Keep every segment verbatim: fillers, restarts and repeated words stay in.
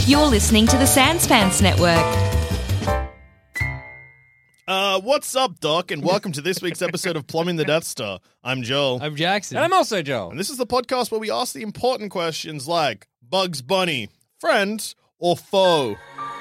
You're listening to the Sanspants Network. Uh, what's up, Doc, and welcome to this week's episode of Plumbing the Death Star. I'm Joel. I'm Jackson. And I'm also Joel. And this is the podcast where we ask the important questions like, Bugs Bunny, friend or foe?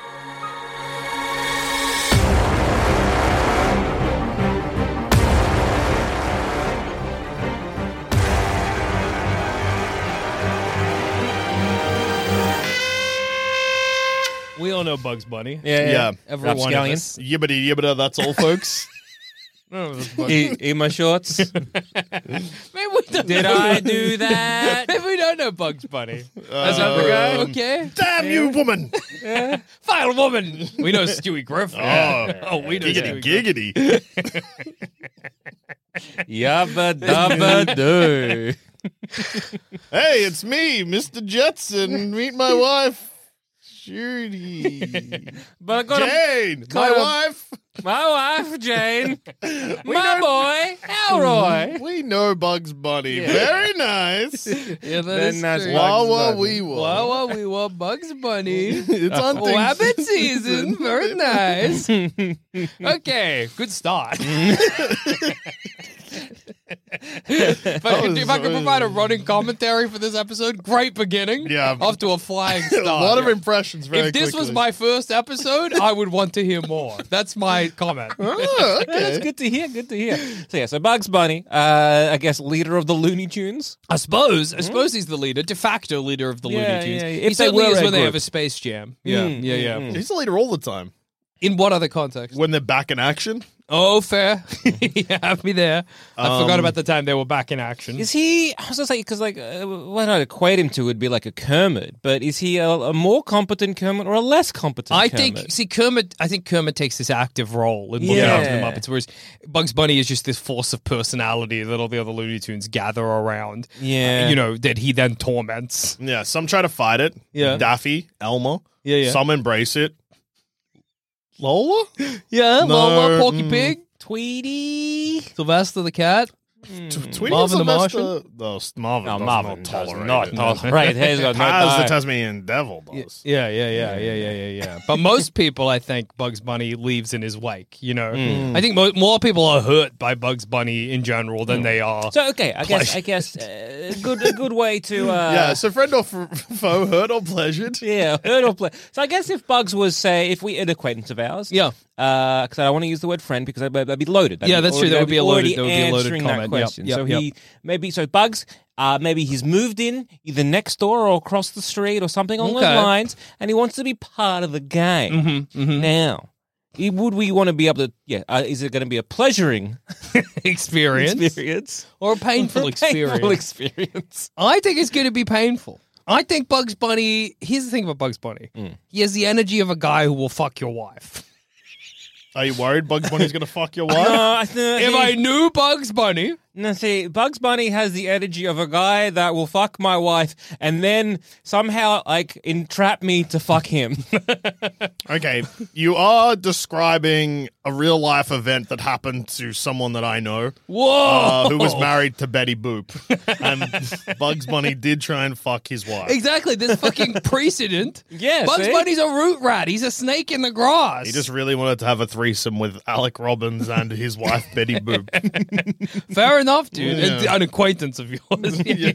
We all know Bugs Bunny. Yeah, yeah. Yeah. Every one of Rapscallion. us. Yibbity yibbida, that's all, folks. No, that's Bugs- Eat, eat my shorts. Maybe we don't Did know. I do that? Maybe we don't know Bugs Bunny. That's Is that the guy? Um, Okay. Damn you, woman! File woman. We know Stewie Griffin. Oh, oh we know giggity, Stewie Griffin. giggity. Yabba dabba do. Hey, it's me, Mister Jetson. Meet my wife, Judy. But I got a, Jane, my got a- wife. my wife, Jane. my boy, Elroy. We know Bugs Bunny. Very nice. Yeah, that Then is that's true. why- Wah Bugs wah Bunny. wee wah. Wow, wow, we want Bugs Bunny. It's hunting Rabbit season. Very nice. Okay, good start. if, I could, if I could provide a running commentary for this episode, great beginning. Yeah. Off to a flying A start. lot of impressions. Very if this was quickly. my first episode, I would want to hear more. That's my comment. Oh, That's okay. good to hear. Good to hear. So yeah, so Bugs Bunny, uh, I guess leader of the Looney Tunes. I suppose. I suppose he's the leader, de facto leader of the Yeah, Looney Tunes. yeah, yeah. He If they certainly were is a when they group. have a Space Jam. Yeah, Mm, yeah, yeah. mm, mm. He's the leader all the time. In what other context? When they're back in action. Oh, fair. You have me there. I Um, forgot about the time they were back in action. Is he? I was gonna say because like uh, what I'd equate him to would be like a Kermit, but is he a, a more competent Kermit or a less competent? I Kermit? think, see, Kermit, I think Kermit takes this active role in looking Yeah. after the Muppets, whereas Bugs Bunny is just this force of personality that all the other Looney Tunes gather around. Yeah. Uh, you know, that he then torments. Yeah, some try to fight it. Yeah. Daffy, Elmer. Yeah, yeah. Some embrace it. Lola? Yeah, No, Lola, Porky mm. Pig, Tweety. Sylvester the Cat. T- Tweety Marvin and the Sylvester- No, s- Marvin No, does Marvin not does tolerate not it. tolerate. He's got no Paz, the time. Tasmanian devil, does. Yeah, yeah, yeah, yeah, yeah, yeah, yeah. But most people, I think, Bugs Bunny leaves in his wake. You know, I think mo- more people are hurt by Bugs Bunny in general than they are. So okay, I guess I guess uh, good a good way to uh, Yeah, so friend or f- foe, hurt or pleasured? yeah hurt or play. So I guess if Bugs was say if we an acquaintance of ours, Yeah. because I don't want to use the word friend because that'd, that'd be loaded. That'd Yeah, be that's true. already- That would be a loaded- already that would be a loaded answering comment. That Yep, question. yep, so yep. he maybe so Bugs. Uh, maybe he's moved in either next door or across the street or something along Okay. those lines, and he wants to be part of the game. Mm-hmm, mm-hmm. Now, he- would we want to be able to? Yeah, uh, is it going to be a pleasuring Experience. experience Or a painful or a experience. Painful experience. I think it's going to be painful. I think Bugs Bunny. Here's the thing about Bugs Bunny. He has the energy of a guy who will fuck your wife. Are you worried Bugs Bunny's going to fuck your wife? No, I th- If he- I knew Bugs Bunny, No, see, Bugs Bunny has the energy of a guy that will fuck my wife and then somehow, like, entrap me to fuck him. Okay, you are describing a real life event that happened to someone that I know, whoa, uh, who was married to Betty Boop, and Bugs Bunny did try and fuck his wife. Exactly, this fucking precedent. Yeah, Bugs see? Bunny's a root rat. He's a snake in the grass. He just really wanted to have a threesome with Alec Robbins and his wife Betty Boop. Fair enough, dude. Yeah. An acquaintance of yours. yeah,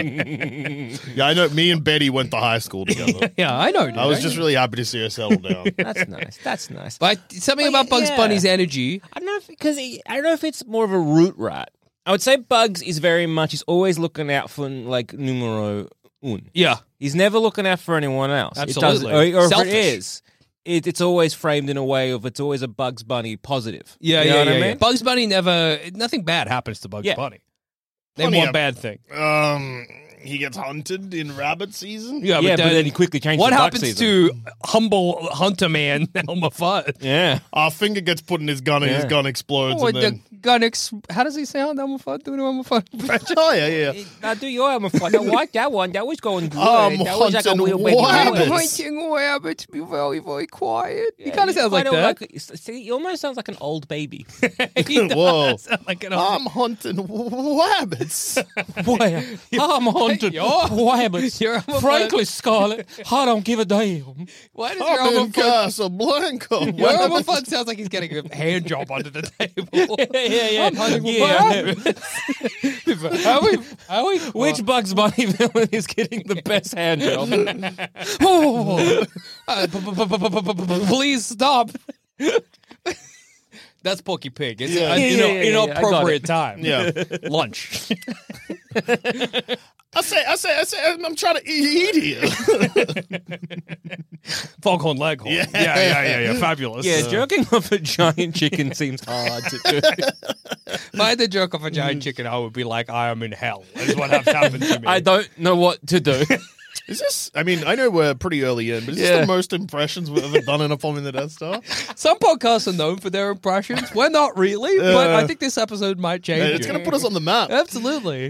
yeah. Yeah, I know. Me and Betty went to high school together. Yeah, I know, dude. I was just really happy to see her settle down. That's nice. That's nice. But something But about yeah, Bugs yeah. Bunny's energy. I don't know if because I don't know if it's more of a root rat. I would say Bugs is very much. He's always looking out for like numero un. Yeah. He's never looking out for anyone else. Absolutely. It does, or, or if Selfish. it is, it, it's always framed in a way of it's always a Bugs Bunny positive. Yeah, You know yeah, what yeah, I yeah. mean? Bugs Bunny never. Nothing bad happens to Bugs Yeah. Bunny. Name Plenty one of- bad thing. Um, he gets hunted in rabbit season. Yeah, yeah, but, but then he quickly changed. what to duck happens season. to humble hunter man Elmer Fudd? Yeah. Our finger gets put in his gun and his Yeah. gun explodes. Oh, and then... the gun ex- How does he sound, Elmer Fudd? Do an Elmer Fudd impression? Oh, yeah, yeah, yeah. I do your Elmer Fudd. I like that one. That was going good. I'm that was like a hunting little bit rabbits. nervous. hunting rabbits. Be very, very quiet. He Yeah, kind of sounds like kinda that. see, he almost sounds like an old baby. He does Whoa. sound like an old- I'm hunting rabbits. Boy, I'm hunting slanted You're- wobbits. you're homophobic. Frankly, Scarlett, I don't give a damn. Why does your I'm in homophobe... Casablanca. Your homophobe sounds like he's getting a hand job under the table. Yeah, yeah, yeah. I'm hunting for Yeah. birds. How we, how we, Which Bugs Bunny villain is getting the best hand job? Oh, uh, p- p- p- p- p- p- p- please stop. That's Porky Pig. It's Yeah. an Yeah, ino- yeah, yeah, yeah, I got inappropriate it. time. Yeah. Lunch. I say, I say, I say, I'm trying to eat here. Foghorn Leghorn. Yeah. Yeah, yeah, yeah, yeah. Fabulous. Yeah, Uh, jerking off a giant chicken seems hard to do. if I had to jerk off a giant chicken, I would be like, I am in hell. Is what has happened to me. I don't know what to do. Is this? I mean, I know we're pretty early in, but is Yeah. this the most impressions we've ever done in a Following the Death Star? Some podcasts are known for their impressions. We're not really, but I think this episode might change. It's it. going to put us on the map. Absolutely.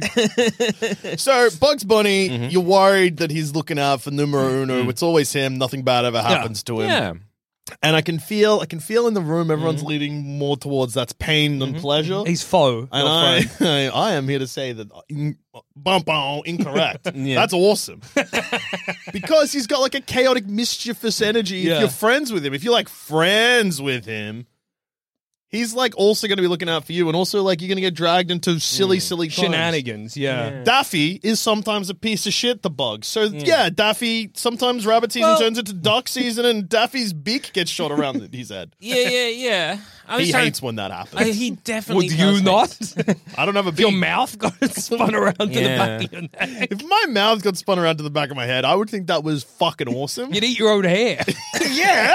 So, Bugs Bunny, Mm-hmm. you're worried that he's looking out for numero uno. It's always him. Nothing bad ever happens to him. Yeah. And I can feel, I can feel in the room, everyone's Mm-hmm. leading more towards that's pain than pleasure. He's faux. And I, I, I am here to say that uh, in, bum, bum, incorrect. Yeah. That's awesome. Because he's got like a chaotic, mischievous energy. Yeah. If you're friends with him, if you're like friends with him, he's like also going to be looking out for you. And also like you're going to get dragged into silly, silly times. Shenanigans, yeah. Daffy is sometimes a piece of shit, the bug. So, yeah, Daffy, sometimes rabbit season Well- turns into duck season and Daffy's beak gets shot around his head. Yeah, yeah, yeah. I was He trying- hates when that happens. I, he definitely Would does you not? hate- I don't have a beak. Your mouth got spun around to the Yeah. back of your neck. If my mouth got spun around to the back of my head, I would think that was fucking awesome. You'd eat your own hair. yeah.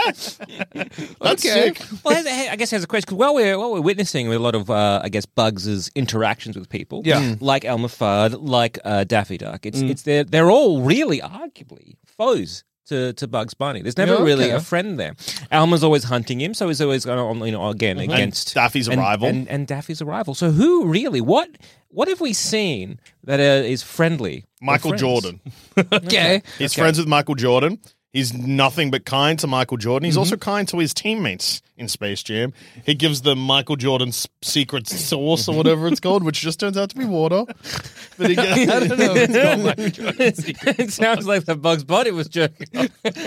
That's Okay. sick. Well, here's- I guess here's a question. 'Cause while we're, while we're witnessing with a lot of, uh, I guess, Bugs' interactions with people, Yeah. Mm. like Elmer Fudd, like uh, Daffy Duck, it's it's they're, they're all really arguably foes to, to Bugs Bunny. There's never Yeah, really okay. a friend there. Elmer's always hunting him, so he's always going on, you know, again against Daffy's a and, rival. and, and Daffy's a rival. So who really? What what have we seen that uh, is friendly? or Michael friends? Jordan. Okay. He's friends with Michael Jordan. He's nothing but kind to Michael Jordan. He's also kind to his teammates in Space Jam. He gives them Michael Jordan's secret sauce or whatever it's called, which just turns out to be water. But he I don't know. If it's called Michael Jordan's secret. It sounds like the Bugs Bunny was jerking off.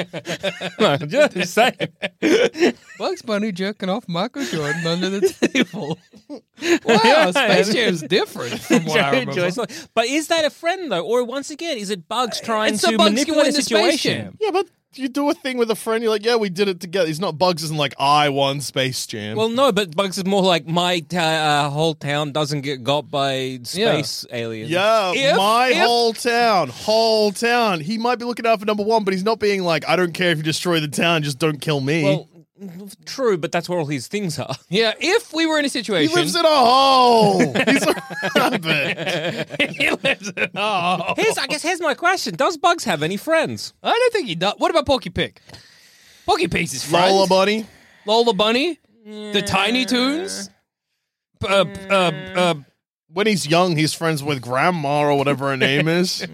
No, just saying. Bugs Bunny jerking off Michael Jordan under the table. Wow, Space Jam's different from what I Jerry remember. Joyce. But is that a friend though, or once again, is it Bugs trying It's to the Bugs manipulate win the the Space situation? Jam. Yeah, but you do a thing with a friend, you're like, yeah, we did it together. He's not Bugs, isn't like, I won Space Jam. Well, no, but Bugs is more like my ta- uh, whole town doesn't get got by space aliens. yeah, If- my if- whole town, whole town. He might be looking out for number one, but he's not being like, I don't care if you destroy the town, just don't kill me. Well, true, but that's where all his things are. Yeah, if we were in a he situation. lives in a hole. He's a rabbit. he lives in a hole. Here's, I guess, here's my question: does Bugs have any friends? I don't think he does. What about Porky Pig? Porky Pig's his friend. Lola Bunny. Lola Bunny? The Tiny Toons? Uh, uh, uh, When he's young, he's friends with Grandma or whatever her name is.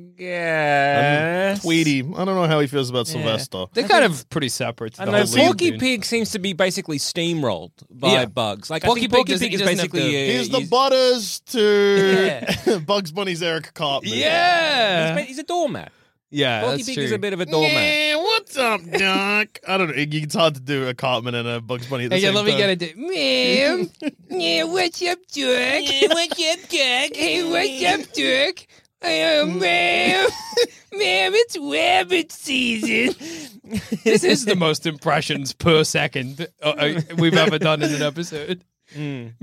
Yeah, Tweety. I don't know how he feels about Sylvester. they're kind of pretty separate. To I the know whole Looney Porky Tune. Pig seems to be basically steamrolled by Yeah. Bugs. Like Porky I think Pig Porky doesn't- Pig he is doesn't have basically to- uh, He's the Butters to Yeah. Bugs Bunny's Eric Cartman. Yeah. he's, he's a doormat. Yeah, Porky that's Pig true. is a bit of a doormat. Yeah, what's up, Doc? I don't know. It's hard to do a Cartman and a Bugs Bunny at the Hey, yeah, same let me time. get it. Ma'am. Yeah, what's up, Dirk? what's up, Dirk? Hey, what's up, Dirk? Oh, ma'am. Ma'am, it's rabbit season. This is the most impressions per second uh, uh, we've ever done in an episode. Ma'am.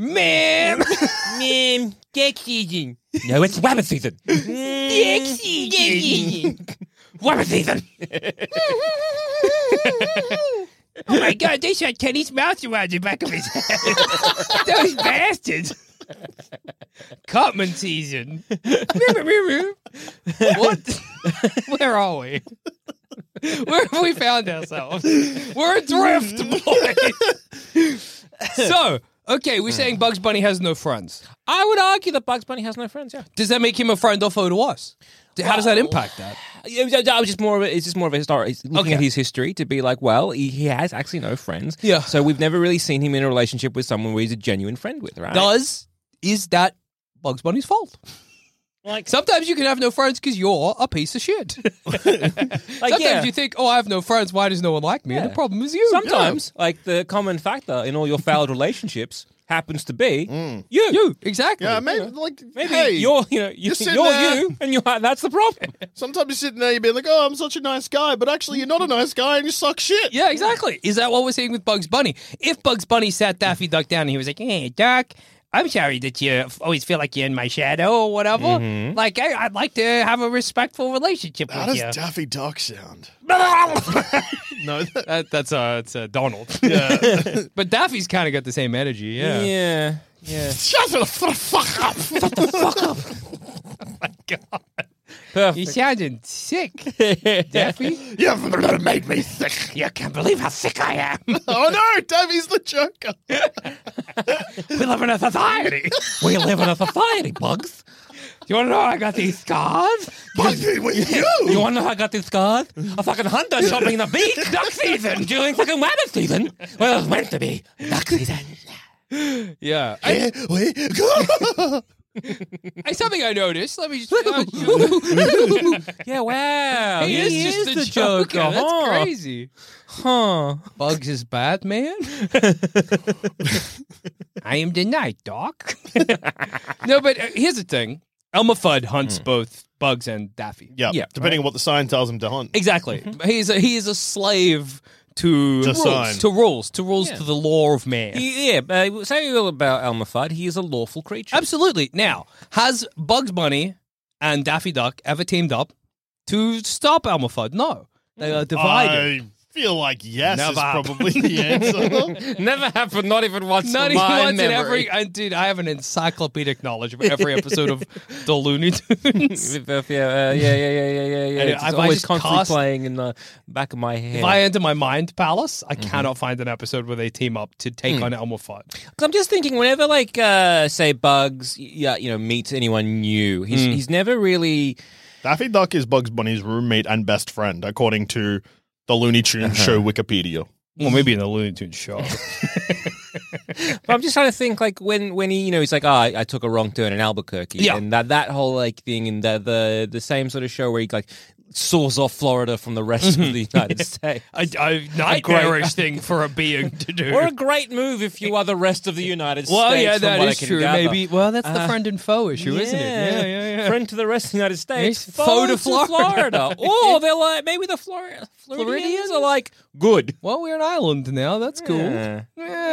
Ma'am, dick season. No, it's rabbit season. Dick season. Rabbit season. Oh, my God, they shot Kenny's mouth around the back of his head. Those bastards. Cartman season. What? Where are we? Where have we found ourselves? We're adrift, boys. So, okay, we're saying Bugs Bunny has no friends. I would argue that Bugs Bunny has no friends. Yeah. Does that make him a friend or foe to us? How does that impact that? Yeah, I was just more of a, it's just more of a historic. It's looking Okay. at his history to be like, well, he, he has actually no friends. Yeah. So we've never really seen him in a relationship with someone where he's a genuine friend with, right? Does is that Bugs Bunny's fault? Like, Sometimes you can have no friends because you're a piece of shit. like Sometimes yeah. you think, oh, I have no friends. Why does no one like me? And Yeah. the problem is you. Sometimes, like the common factor in all your failed relationships happens to be you. You, exactly. Yeah, maybe like Maybe hey, you're, you know, you you're think sitting you're there- you, and you're that's the problem. sometimes you're sitting there, you're being like, "Oh, I'm such a nice guy," but actually, you're not a nice guy, and you suck shit. Yeah, exactly. Is that what we're seeing with Bugs Bunny? If Bugs Bunny sat Daffy Duck down and he was like, hey, Duck, I'm sorry that you always feel like you're in my shadow or whatever. Mm-hmm. Like, I, I'd like to have a respectful relationship How with does you. Daffy Duck sound? No, that, That, that's uh, it's uh, Donald. yeah. But Daffy's kind of got the same energy, yeah. yeah. Yeah. Shut the fuck up! Shut the fuck up! Perfect. You sounded sick, Daffy. You've made me sick. You can't believe how sick I am. Oh no, Daffy's the Joker. We live in a society. We live in a society, Bugs. You want to know how I got these scars? Bugsy with you. You want to know how I got these scars? A fucking hunter shot me in the beak. Duck season during fucking rabbit season. Well, it was meant to be duck season. Yeah. I, Here we go. I, something I noticed. Let me just. Yeah, wow. he, He, is just the the Joker. Joker. That's huh? crazy. Huh. Bugs is Batman. I am the Night Doc. No, but uh, here's the thing: Elmer Fudd hunts both Bugs and Daffy. Yeah, Yeah, depending on what the sign tells him to hunt. Exactly. He's a he is a slave to To rules, sign. to rules, to rules, Yeah. to the law of man. He, yeah, uh, say all about Elmer Fudd. He is a lawful creature. Absolutely. Now, has Bugs Bunny and Daffy Duck ever teamed up to stop Elmer Fudd? No, they are divided. I feel like yes Never is happened. probably the answer. Never happened, not even once Not in even my once in memory. every. I, dude, I have an encyclopedic knowledge of every episode of the Looney Tunes. yeah, uh, yeah, yeah, yeah, yeah, yeah, yeah. And It's if I always just constantly cast- playing in the back of my head. If I enter my mind palace, I cannot find an episode where they team up to take on Elmer Fudd. 'Cause I'm just thinking, whenever, like, uh, say, Bugs, yeah, you know, meets anyone new, he's he's never really. Daffy Duck is Bugs Bunny's roommate and best friend, according to the Looney Tunes show Wikipedia. Well, maybe in the Looney Tunes show. But I'm just trying to think, like, when when he, you know, he's like, oh, I, I took a wrong turn in Albuquerque, Yeah. and that that whole like thing in the the the same sort of show where he like saws off Florida from the rest of the United States. a, a nightmarish thing for a being to do. Or a great move if you are the rest of the United well, States. yeah, from that what I is can true. gather. Maybe. Well, that's the Uh, friend and foe issue, isn't it? Yeah, yeah, yeah. Friend to the rest of the United States. Yes, Foe, foe to to Florida. Florida. Or they're like, maybe the Flor- Floridians are like, good. Well, we're an island now. That's cool. Yeah.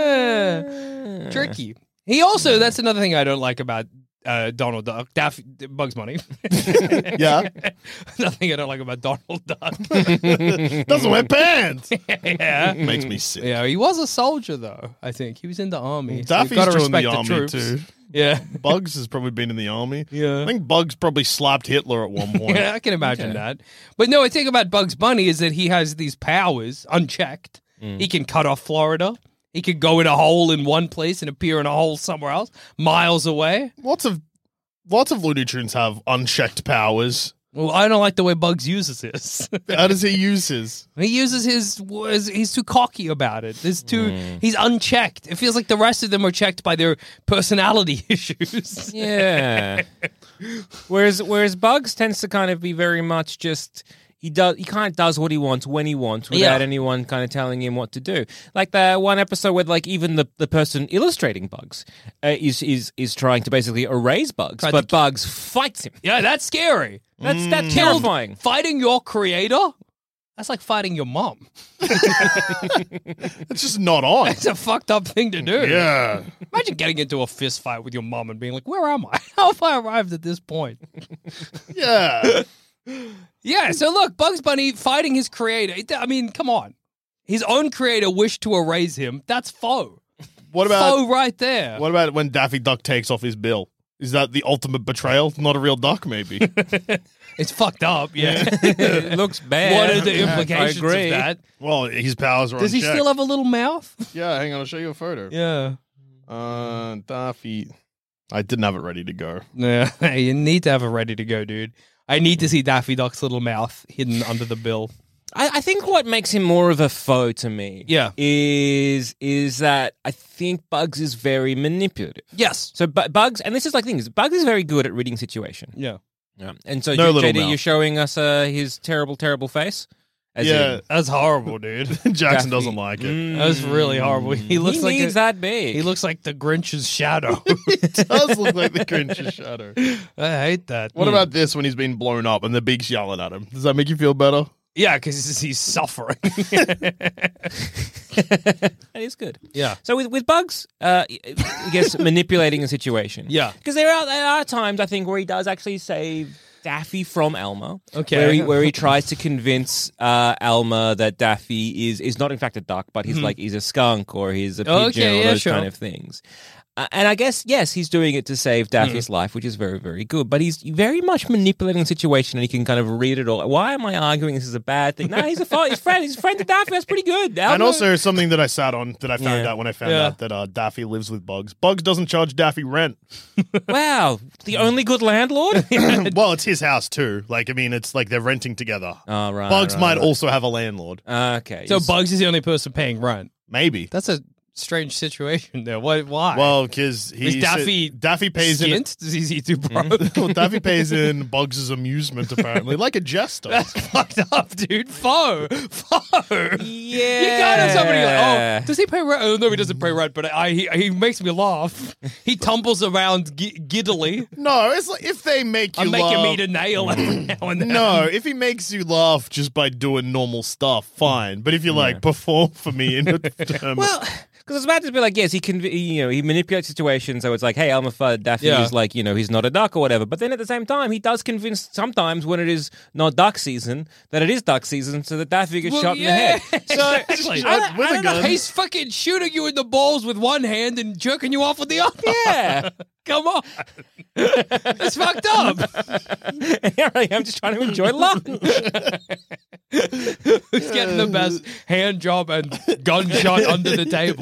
Yeah. Tricky. He also, that's another thing I don't like about uh, Donald Duck. Daffy, Bugs Bunny. Yeah. Nothing I don't like about Donald Duck. Doesn't wear pants. yeah. Makes me sick. Yeah, he was a soldier, though, I think. He was in the army. so Daffy's you've gotta joined the respect army troops. too. Yeah. Bugs has probably been in the army. Yeah. I think Bugs probably slapped Hitler at one point. Yeah, I can imagine that. But no, the thing about Bugs Bunny is that he has these powers unchecked. He can cut off Florida. He could go in a hole in one place and appear in a hole somewhere else, miles away. Lots of lots of Looney Tunes have unchecked powers. Well, I don't like the way Bugs uses his. How does he use his? He uses his, his. He's too cocky about it. There's too. He's unchecked. It feels like the rest of them are checked by their personality issues. Yeah. whereas whereas Bugs tends to kind of be very much just he does he kind of does what he wants when he wants without Yeah. anyone kind of telling him what to do. Like the one episode where like even the, the person illustrating Bugs uh, is is is trying to basically erase Bugs, Tried but to- Bugs fights him. Yeah, that's scary. That's that's Killed- terrifying. Fighting your creator. That's like fighting your mom. It's just not on. It's a fucked up thing to do. Yeah. Imagine getting into a fist fight with your mom and being like, "Where am I? How have I arrived at this point?" Yeah. Yeah, so look, Bugs Bunny fighting his creator. I mean, come on. His own creator wished to erase him. That's foe. What about Foe right there. what about when Daffy Duck takes off his bill? Is that the ultimate betrayal? Not a real duck, maybe. It's fucked up, yeah. It looks bad. What are the I implications of agree. that? Well, his powers are Does he unchecked. still have a little mouth? Yeah, hang on, I'll show you a photo. Yeah. Uh, Daffy. I didn't have it ready to go. Yeah, you need to have it ready to go, dude. I need to see Daffy Duck's little mouth hidden under the bill. I, I think what makes him more of a foe to me Yeah. is is that I think Bugs is very manipulative. Yes. So Bu- Bugs, and this is like things, Bugs is very good at reading situation. Yeah. Yeah. And so, No J- little J D, mouth. you're showing us uh, his terrible, terrible face? As Yeah. in- That's horrible, dude. Jackson Daffy. doesn't like it. Mm. That's really horrible. He looks he like needs a, that big. he looks like the Grinch's shadow. It does look like the Grinch's shadow. I hate that. What about this when he's been blown up and the beak's yelling at him? Does that make you feel better? Yeah, because he's, he's suffering. That is good. Yeah. So with with Bugs, uh, I guess manipulating a situation. Yeah. Because there are there are times I think where he does actually save Daffy from Elmer. Okay. Where he where he tries to convince uh, Elmer that Daffy is is not in fact a duck, but he's like he's a skunk or he's a pigeon Okay, or yeah, those sure. kind of things. Uh, and I guess, yes, he's doing it to save Daffy's life, which is very, very good. But he's very much manipulating the situation and he can kind of read it all. Why am I arguing this is a bad thing? No, he's a fo- his friend. He's a friend to Daffy. That's pretty good. And Elmer- also something that I sat on that I found Yeah. out when I found Yeah. out that uh, Daffy lives with Bugs. Bugs doesn't charge Daffy rent. wow, the only good landlord? Well, it's his house too. Like, I mean, it's like they're renting together. Oh, right. Bugs right, might right. also have a landlord. Okay. So He's- Bugs is the only person paying rent. Maybe. That's a strange situation there. Why? Why? Well, because he Is Daffy Daffy pays in. skint? Does he see too broke? well, Daffy pays in Bugs' amusement apparently, like a jester. That's fucked up, dude. Foe. Foe. Yeah. You can't have somebody like, oh, does he pay rent? Oh, no, he doesn't pay rent, but I, he, he makes me laugh. He tumbles around gi- giddily. No, it's like if they make you I'm making laugh. me to nail every now and then. No, if he makes you laugh just by doing normal stuff, fine. But if you like perform for me in a term, Well, because I was about to be like, yes, he can, you know, he manipulates situations. So it's like, hey, Elmer Fudd, Daffy Yeah. is like, you know, he's not a duck or whatever. But then at the same time, he does convince sometimes when it is not duck season that it is duck season, so that Daffy gets Well, shot yeah, in the head. So exactly. I don't- With I a don't know. gun. He's fucking shooting you in the balls with one hand and jerking you off with the other. Yeah. Come on. It's fucked up. Here I am just trying to enjoy life. Who's getting the best hand job and gunshot under the table?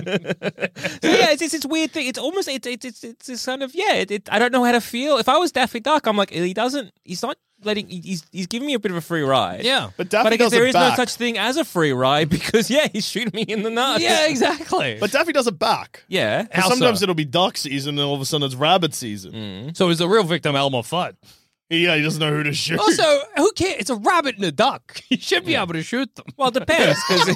So yeah, it's, it's this weird thing. It's almost it's it's it's, it's this kind of yeah. It, it, I don't know how to feel. If I was Daffy Duck, I'm like he doesn't. He's not letting. He's he's giving me a bit of a free ride. Yeah. but Daffy But I guess does there it is back. no such thing as a free ride because yeah, he's shooting me in the nuts. Yeah, exactly. But Daffy does it back. yeah. 'Cause How sometimes so? it'll be duck season, and all of a sudden it's rabbit season. So is the real victim Elmer Fudd? Yeah, he doesn't know who to shoot. Also, who cares? It's a rabbit and a duck. You should be able to shoot them. Well, it depends because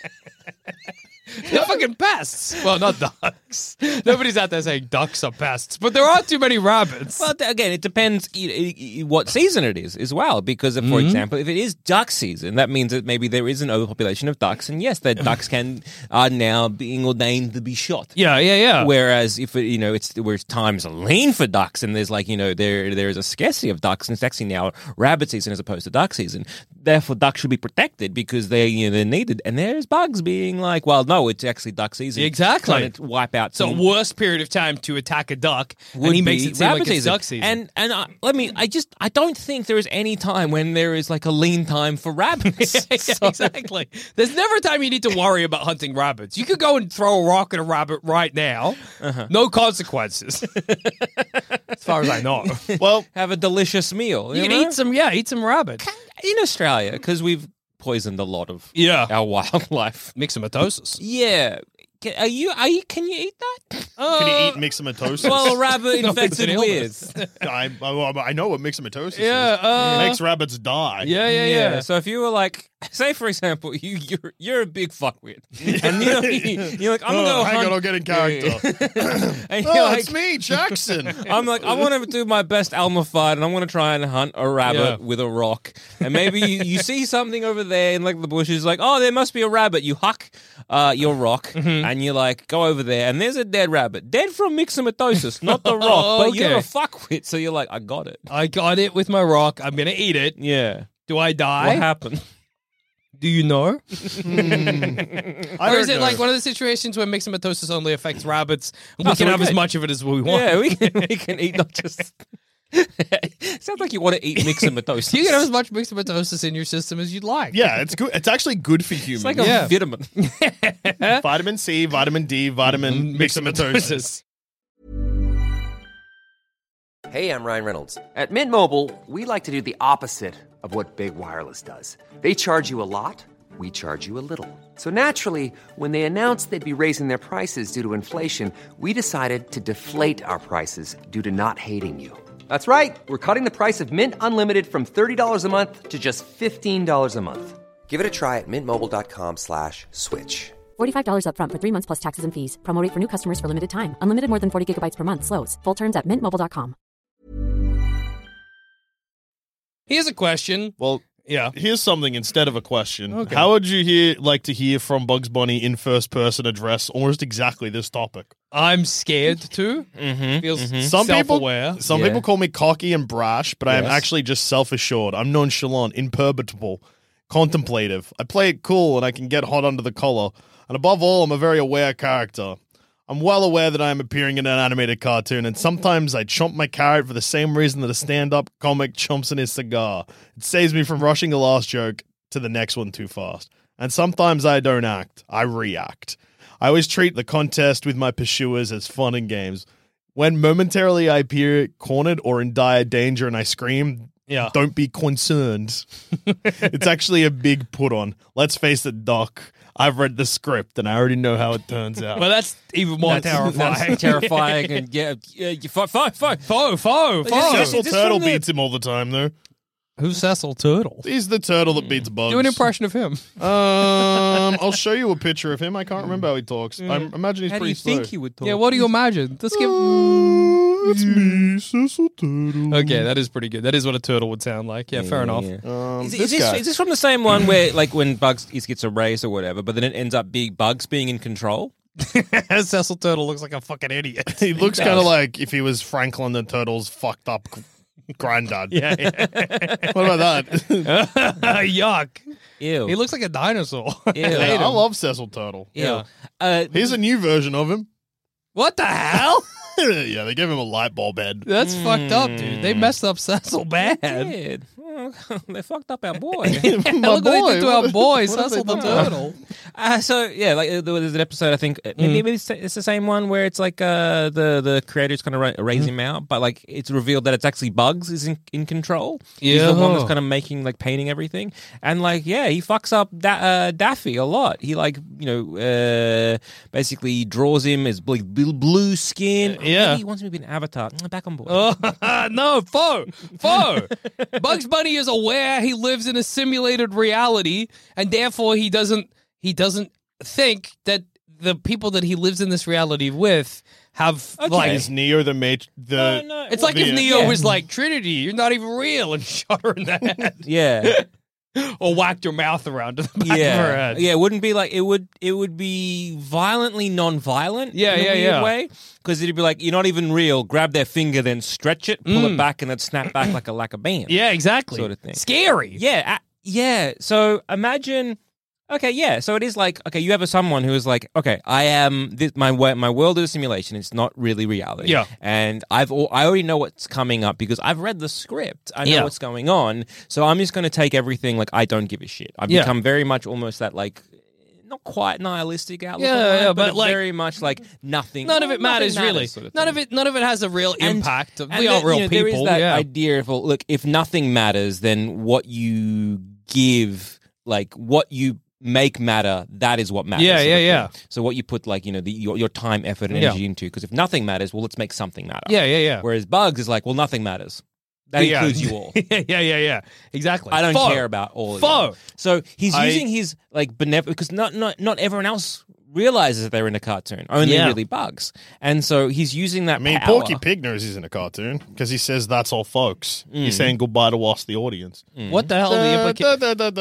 They're fucking pests. Well, not ducks. Nobody's out there saying ducks are pests, but there are too many rabbits. well, th- again, it depends y- y- y- what season it is as well. Because, if, for Mm-hmm. example, if it is duck season, that means that maybe there is an overpopulation of ducks, and yes, the ducks can are now being ordained to be shot. yeah, yeah, yeah. Whereas if it, you know it's where times are lean for ducks and there's like you know there there is a scarcity of ducks and it's actually now rabbit season as opposed to duck season. Therefore, ducks should be protected because they you know they're needed. And there's bugs being like, well, no, it's actually duck season. Exactly. Trying to wipe out. So some- worst period of time to attack a duck, would and he makes be it seem like rabbit it's duck season. And and uh, let me, I just I don't think there is any time when there is like a lean time for rabbits. Yeah, So- exactly. There's never a time you need to worry about hunting rabbits. You could go and throw a rock at a rabbit right now. Uh-huh. No consequences. As far as I know. well, Have a delicious meal. You can know? eat some, yeah, eat some rabbit. in Australia because we've poisoned a lot of Yeah. our wildlife. Myxomatosis. Yeah. Can, are you? Are you? Can you eat that? can you eat myxomatosis? Well, a rabbit No, it's infected an with. I, I, I know what myxomatosis Yeah, is. uh, It makes rabbits die. Yeah, yeah, yeah. So if you were like, say for example, you you're you're a big fuckwit, and you know, you're like, I'm gonna Oh, go hang hunt. on, I'll get in character. and Oh, you're like, it's me, Jackson. I'm like, I want to do my best Elmer Fudd, and I'm going to try and hunt a rabbit Yeah. with a rock. And maybe you, you see something over there in like the bushes, like, oh, there must be a rabbit. You huck uh, your rock, Mm-hmm. and you like go over there, and there's a dead rabbit, dead from myxomatosis, not the rock. Oh, But you're a okay. fuckwit, so you're like, I got it. I got it with my rock. I'm going to eat it. Yeah. Do I die? What happened? Do you know? I Or is don't it know. like one of the situations where myxomatosis only affects rabbits and Oh, we so can we're have as good. much of it as we want? Yeah, we can, we can eat not just. Sounds like you want to eat myxomatosis. You can have as much myxomatosis in your system as you'd like. Yeah, it's good. It's actually good for humans. It's like a Yeah. vitamin. vitamin C, vitamin D, vitamin myxomatosis. Hey, I'm Ryan Reynolds. At Mint Mobile, we like to do the opposite of what Big Wireless does. They charge you a lot, we charge you a little. So naturally, when they announced they'd be raising their prices due to inflation, we decided to deflate our prices due to not hating you. That's right. We're cutting the price of Mint Unlimited from thirty dollars a month to just fifteen dollars a month. Give it a try at mintmobile.com slash switch. forty-five dollars up front for three months plus taxes and fees. Promo rate for new customers for limited time. Unlimited more than forty gigabytes per month. Slows full terms at mint mobile dot com. Here's a question. Well, Yeah. here's something instead of a question. Okay. How would you hear like to hear from Bugs Bunny in first person address almost exactly this topic? I'm scared to. Mm-hmm, Feels Some people, self-aware. some Yeah. people call me cocky and brash, but I am Yes. actually just self-assured. I'm nonchalant, imperturbable, contemplative. I play it cool and I can get hot under the collar. And above all, I'm a very aware character. I'm well aware that I am appearing in an animated cartoon, and sometimes I chomp my carrot for the same reason that a stand-up comic chomps in his cigar. It saves me from rushing the last joke to the next one too fast. And sometimes I don't act. I react. I always treat the contest with my pursuers as fun and games. When momentarily I appear cornered or in dire danger and I scream, Yeah. don't be concerned. It's actually a big put on. Let's face it, Doc. I've read the script and I already know how it turns out. Well, that's even more That's- terrifying. That's terrifying. And yeah, yeah, you fo- fo- fo- Foe, foe, But foe. yes, Cecil is this Turtle from the- beats him all the time, though. Who's Cecil Turtle? He's the turtle that beats bugs. Do an impression of him. Um, I'll show you a picture of him. I can't remember how he talks. I imagine he's How do pretty you slow. think he would talk? Yeah, what do you imagine? Let's give. Uh, it's me, Cecil Turtle. Okay, that is pretty good. That is what a turtle would sound like. Yeah, fair enough. Yeah. Um, Is, this is this, guy. is this from the same one where, like, when Bugs he gets a race or whatever, but then it ends up being Bugs being in control? Cecil Turtle looks like a fucking idiot. He looks does. kind of like if he was Franklin the Turtle's fucked up granddad. yeah, yeah. What about that? Yuck. Ew. He looks like a dinosaur. Ew. Yeah, I love Cecil Turtle. Ew. Yeah. Uh, Here's a new version of him. What the hell? Yeah, they gave him a light bulb head. That's fucked up, dude. They messed up Cecil bad. Did. Well, they fucked up our boy. My Look what they did to boy. our What- boy, what have Cecil they the done? Turtle. Uh, so yeah, like uh, there was an episode I think uh, maybe, maybe it's, it's the same one where it's like uh, the the creators kind of ra- raise him out, but like it's revealed that it's actually Bugs is in, in control. He's the one that's Yeah. kind of making like painting everything, and like yeah, he fucks up da- uh, Daffy a lot. He like you know uh, basically draws him as bl- bl- blue skin. Uh, yeah. Maybe he wants me to be an avatar. Mm, Back on board. Oh, no, foe, foe. Bugs Bunny is aware he lives in a simulated reality, and therefore he doesn't he doesn't think that the people that he lives in this reality with have like. Is Neo the mate? The No, no. It's like if the- Neo yeah. was like Trinity, you're not even real, and shot her in the head, Yeah. or whacked her mouth around to the back of her Yeah, head. yeah. It wouldn't be like it would. It would be violently non-violent. Yeah, in a yeah, weird yeah. Way because it'd be like you're not even real. Grab their finger, then stretch it, pull it back, and then snap back like a like a band. Yeah, exactly. Sort of thing. Scary. yeah, uh, yeah. So imagine. Okay, yeah. So it is like okay, you have a someone who is like, okay, I am this, my wo- my world is a simulation. It's not really reality. Yeah. and I've al- I already know what's coming up because I've read the script. I know Yeah. what's going on. So I'm just going to take everything like I don't give a shit. I've Yeah. become very much almost that like. Not quite nihilistic outlook, Yeah, on life, yeah, but, but it's like- very much like nothing. None of well, it matters, nothing really. sort of none thing. of it. None of it has a real And- impact. and we are the- real you know, people. There is that yeah. idea of well, look, if nothing matters, then what you give, like what you make matter, that is what matters. Yeah, sort yeah, of thing. yeah. So what you put like you know the, your your time, effort, and Yeah. energy into, because if nothing matters, well, let's make something matter. yeah, yeah, yeah. Whereas Bugs is like, well, nothing matters. That Yeah. includes you all. yeah, yeah, yeah, yeah. Exactly. I don't Foe. care about all of Foe. you. So he's I- using his like benevolent because not not not everyone else realizes that they're in a cartoon. Only Yeah. really Bugs, and so he's using that. I mean, power. Porky Pig knows he's in a cartoon because he says that's all, folks. Mm. He's saying goodbye to us, the audience. What the hell? The implication?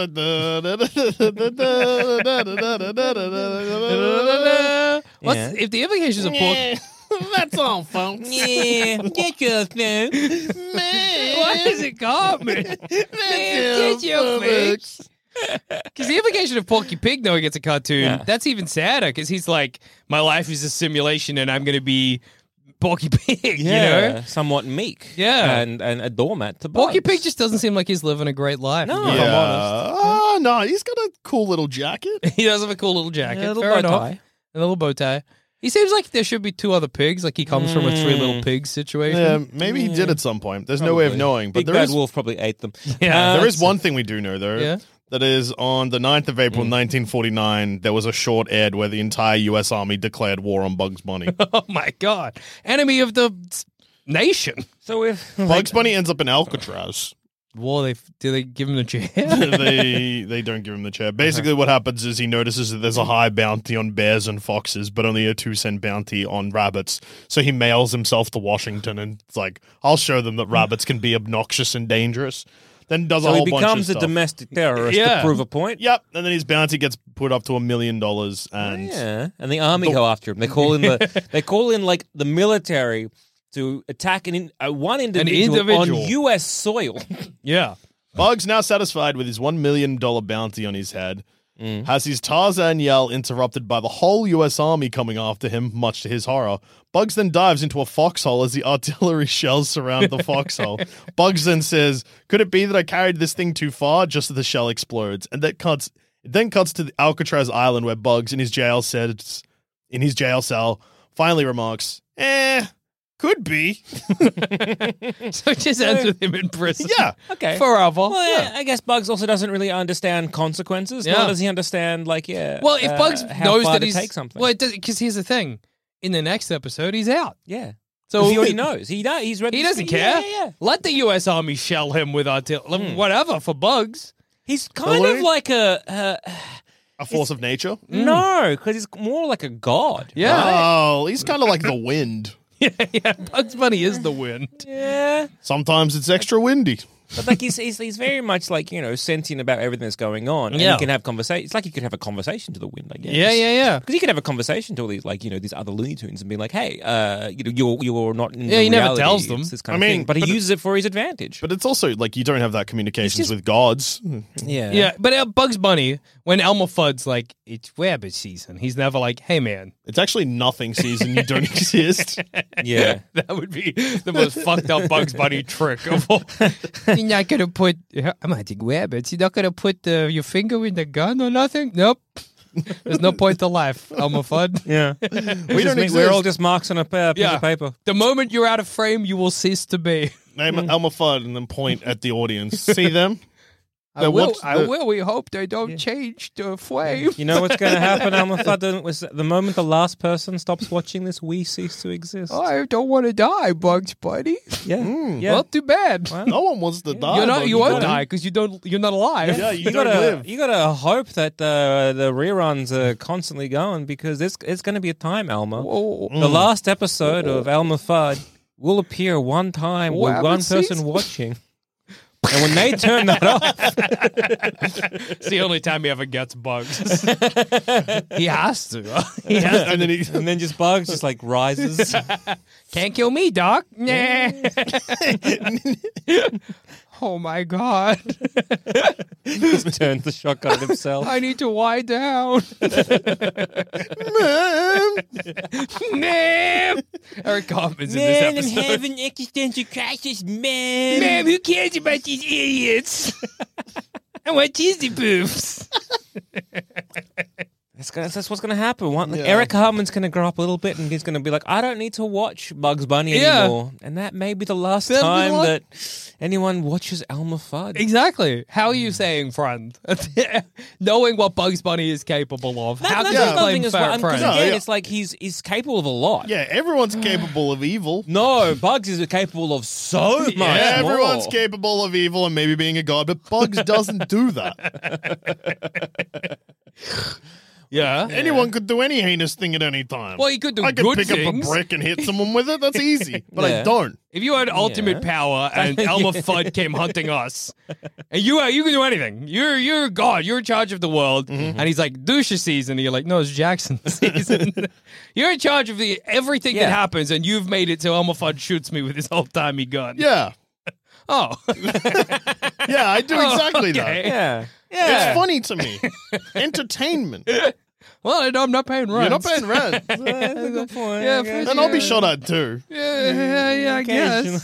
What's Yeah. if the implications of pork? That's all, folks. Yeah, get your thing. Why is it Cartman? Get your fix. Because the implication of Porky Pig knowing it's a cartoon, Yeah. that's even sadder. Because he's like, my life is a simulation, and I'm going to be Porky Pig. You know, somewhat meek. Yeah. and and a doormat to Porky Bugs. Pig just doesn't seem like he's living a great life. No. if I'm Yeah. honest. Oh, no, he's got a cool little jacket. He does have a cool little jacket. Yeah, a little Fair bow enough. tie. A little bow tie. He seems like there should be two other pigs. Like he comes from a three little pigs situation. Yeah, maybe he did at some point. There's no way of Probably. knowing. But Big there Bad is Wolf probably ate them. Yeah. Uh, there is one thing we do know though. Yeah. That is on the ninth of April, nineteen forty-nine. There was a short ad where the entire U S Army declared war on Bugs Bunny. Oh my god, enemy of the nation. So if Bugs Bunny ends up in Alcatraz. Well, they do they give him the chair? they they don't give him the chair. Basically, what happens is he notices that there's a high bounty on bears and foxes, but only a two cent bounty on rabbits. So he mails himself to Washington, and it's like, I'll show them that rabbits can be obnoxious and dangerous. Then does a so he whole bunch of becomes a stuff. domestic terrorist Yeah. to prove a point. Yep, and then his bounty gets put up to a million dollars, and Yeah, and the army go after him. They call in the they call in like the military to attack an in, uh, one individual, individual. on U S soil. Yeah. Bugs, now satisfied with his one million dollar bounty on his head, Mm. has his Tarzan yell interrupted by the whole U S Army coming after him, much to his horror. Bugs then dives into a foxhole as the artillery shells surround the foxhole. Bugs then says, "Could it be that I carried this thing too far?" Just as the shell explodes. And that cuts it then cuts to the Alcatraz Island where Bugs in his jail says in his jail cell finally remarks, "Eh, could be." So it just ends with him in prison. Yeah. Okay. Forever. Well, yeah, I guess Bugs also doesn't really understand consequences. Yeah. Nor does he understand, like, yeah. Well, if uh, Bugs how knows far that to he's take something. well, because here's the thing: in the next episode, he's out. yeah. So So he already knows. He know, he's ready. He to doesn't speak. care. Yeah, yeah, yeah. Let the U S Army shell him with artillery, whatever for Bugs. He's kind Really? of like a uh, A force of nature. no, because he's more like a god. Yeah, Oh, he's kind of like the wind. yeah, yeah. Bugs Bunny is the wind. Yeah. Sometimes it's extra windy. But like he's, he's he's very much like, you know, sentient about everything that's going on. And Yeah. he can have conversation. It's like you could have a conversation to the wind, I guess. Yeah, yeah, yeah. Because you could have a conversation to all these, like, you know, these other Looney Tunes and be like, hey, uh, you know, you're you're not in Yeah, the he never reality. tells them. It's this kind I of mean, thing. But he but it- uses it for his advantage. But it's also like you don't have that communications just- with gods. yeah. Yeah, but uh, Bugs Bunny, when Elmer Fudd's like, it's rabbit season, he's never like, hey, man. It's actually nothing season. You don't exist. Yeah. That would be the most fucked up Bugs Bunny trick of all. You're not going to put, I'm hunting rabbits. You're not going to put uh, your finger in the gun or nothing? Nope. There's no point to life, Elmer Fudd. Yeah. We don't We're exist. all just marks on a uh, piece Yeah. of paper. The moment you're out of frame, you will cease to be. Name Elmer Fudd and then point at the audience. See them? I Now, will, what's I the- will. We hope they don't change the frame. You know what's going to happen, Elmer Fudd? Was the moment the last person stops watching this, we cease to exist. I don't want to die, Bugs Bunny. Yeah. yeah. Well, too bad. No one wants to die. You're not, Bugs you won't Bunny. die because you don't. You're not alive. Yeah, you, you don't gotta, live. you gotta hope that uh, the reruns are constantly going because it's, it's going to be a time, Elmer. Oh, The last episode of Elmer Fudd will appear one time What with one happens, person Cease? watching. And when they turn that off, it's the only time he ever gets bugs. he has to. He has to. and then he, and then just Bugs just like rises. Can't kill me, Doc. Nah. Oh my god. just turns the shotgun at himself. I need to lie down. Ma'am. Eric Cartman's in this episode. having existential crisis, man. Ma'am, who cares about these idiots? I want cheesy boobs. That's, gonna, that's what's going to happen. One, like, Eric Hartman's going to grow up a little bit and he's going to be like, I don't need to watch Bugs Bunny Yeah. anymore. And that may be the last That'll be time the la- that anyone watches Elmer Fudd. Exactly. How are you saying, friend? Knowing what Bugs Bunny is capable of. That- How that's can you another claim thing as fair well. Because friend? No, again, yeah. it's like he's he's capable of a lot. yeah, everyone's capable of evil. No, Bugs is capable of so much more. Yeah, everyone's capable of evil and maybe being a god, but Bugs doesn't do that. Yeah. Anyone could do any heinous thing at any time. Well, you could do I could good pick things. up a brick and hit someone with it. That's easy, but I Yeah. don't. If you had ultimate power and Elmer Fudd came hunting us, and you uh, you can do anything. You're you're God. You're in charge of the world. Mm-hmm. And he's like, Dusha season. And you're like, no, it's Jackson season. You're in charge of the everything that Yeah. happens, and you've made it so Elmer Fudd shoots me with his old timey gun. Yeah, Oh. yeah, I do Oh, exactly okay. that. Yeah. Yeah. It's funny to me. Entertainment. Well, I know I'm not paying rent. You're not paying rent. That's a good point. Yeah, I guess. for And I'll be shot at too. Yeah, yeah, yeah, I guess. Occasionally.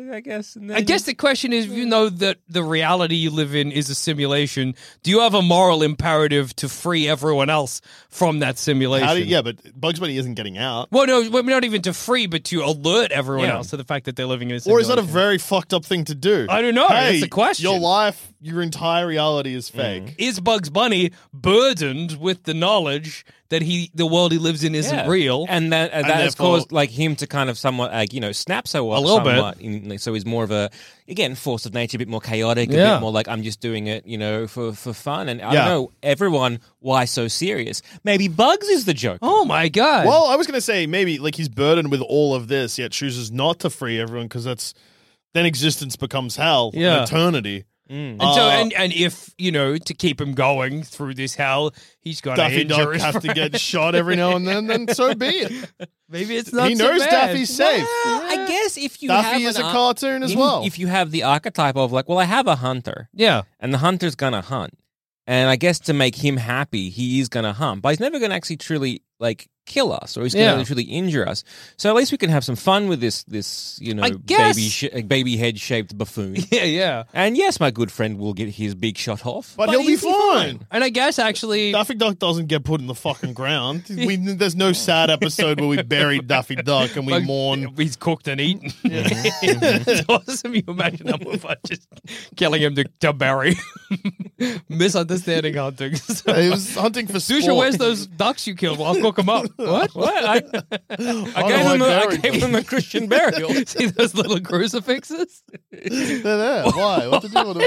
I guess. And I guess the question is, if you know that the reality you live in is a simulation, do you have a moral imperative to free everyone else from that simulation? How do, yeah, but Bugs Bunny isn't getting out. Well, no, well, not even to free, but to alert everyone Yeah. else to the fact that they're living in a Or simulation. is that a very fucked up thing to do? I don't know. Hey, That's the question. Your life, your entire reality is fake. Is Bugs Bunny burdened with the knowledge that he, the world he lives in, isn't Yeah. real? and that and And that has therefore- caused like him to kind of somewhat like you know snap so A little bit. somewhat in, like, so he's more of a again force of nature, a bit more chaotic, a Yeah. bit more like I'm just doing it, you know, for for fun. And I Yeah. don't know, everyone, why so serious? Maybe Bugs is the joke. Oh my god! Well, I was going to say maybe like he's burdened with all of this, yet chooses not to free everyone because that's then existence becomes hell, Yeah. an eternity. and so, uh, and and if you know to keep him going through this hell, he's got to Daffy injure Duck his has to friend. get shot every now and then, then so be it. Maybe it's not. He so knows bad. Daffy's safe. Well, I guess if you Daffy have is an a ar- cartoon as if- well. If you have the archetype of like, well, I have a hunter, Yeah. and the hunter's gonna hunt, and I guess to make him happy, he is gonna hunt, but he's never gonna actually truly like kill us, or he's gonna Yeah. truly injure us. So at least we can have some fun with this, this you know, I guess- baby sh- baby head shaped buffoon. Yeah, yeah. And yes, my good friend will get his big shot off, but, he'll be fine. And I guess actually, Daffy Duck doesn't get put in the fucking ground. We, there's no sad episode where we bury Daffy Duck and we like, mourn. he's cooked and eaten. It's awesome. You imagine that movie just killing him to, to bury. Misunderstanding hunting. So, He was hunting for sport. Dusha, where's those ducks you killed? Well, I'll cook them up. What? What? I, I, I gave know, him I a, I buried gave them. him a Christian burial. See those little crucifixes? They're there. Why? What did you want to...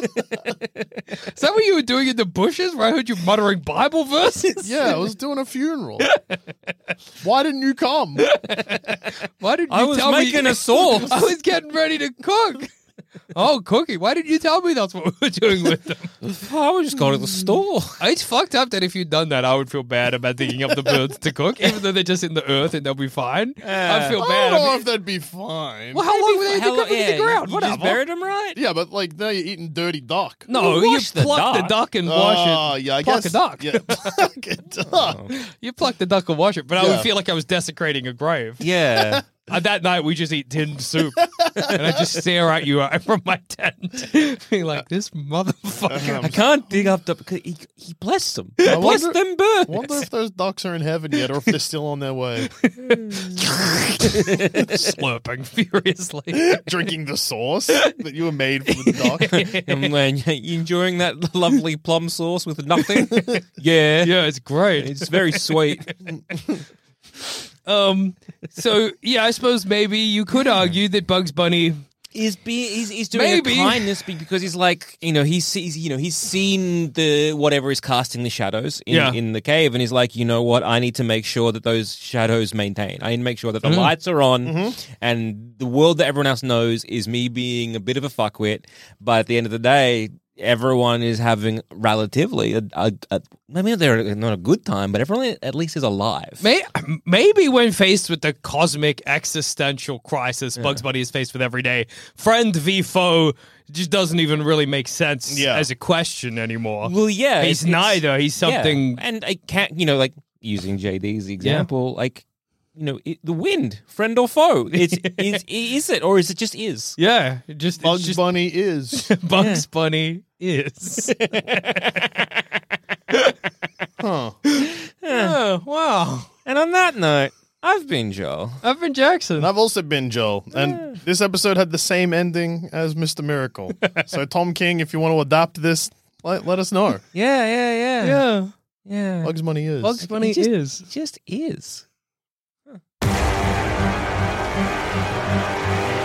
Is that what you were doing in the bushes where I heard you muttering Bible verses? Yeah, I was doing a funeral. Why didn't you come? Why didn't you I was tell making me? a sauce. I was getting ready to cook. Oh, cooking. Why didn't you tell me that's what we were doing with them? I would just go to the store. It's fucked up that if you'd done that, I would feel bad about digging up the birds to cook, even though they're just in the earth and they'll be fine. I'd feel I bad. don't know I mean, if that'd be fine. well, how long were they in the, How- ground- in yeah, the ground? You Whatever. just buried him right? Yeah, but like now you're eating dirty duck. No, You you, wash the pluck the duck. duck and wash Oh, it. yeah, I pluck guess. a duck. Yeah, pluck a duck. You pluck the duck and wash it, but I Yeah. would feel like I was desecrating a grave. Yeah. Uh, that night, we just eat tinned soup, and I just stare at you from my tent, being like, "This motherfucker." I can't dig up the because he, he blessed them. I Bless wonder- them birds. Wonder if those ducks are in heaven yet, or if they're still on their way, Slurping furiously. drinking the sauce that you were made for the duck. And when you enjoying that lovely plum sauce with nothing? Yeah. Yeah, it's great. It's very sweet. Um, so yeah, I suppose maybe you could argue that Bugs Bunny. He's be he's, he's doing Maybe. a kindness be- because he's like you know he sees you know he's seen the whatever is casting the shadows in, Yeah. in the cave and he's like you know what I need to make sure that those shadows maintain. I need to make sure that the lights are on and the world that everyone else knows is me being a bit of a fuckwit. But at the end of the day, everyone is having relatively a, a, a I mean they're not a good time, but everyone at least is alive. May, maybe when faced with the cosmic existential crisis Bugs Bunny is faced with every day, friend v foe just doesn't even really make sense Yeah. as a question anymore. Well, yeah, He's it's- it's- neither. He's something. Yeah. And I can't, you know, like using J D's example, like, you know, it, the wind, friend or foe. It's is, is it or is it just is? Yeah, it just it's Bugs just Bunny is. Bugs Bunny is. Huh. Oh, wow. And on that note, I've been Joel. I've been Jackson. And I've also been Joel. And this episode had the same ending as Mister Miracle. So, Tom King, if you want to adapt this, let, let us know. Yeah, yeah, yeah, Yeah. yeah. Bugs Bunny is. Bugs Bunny It just, is. it just is.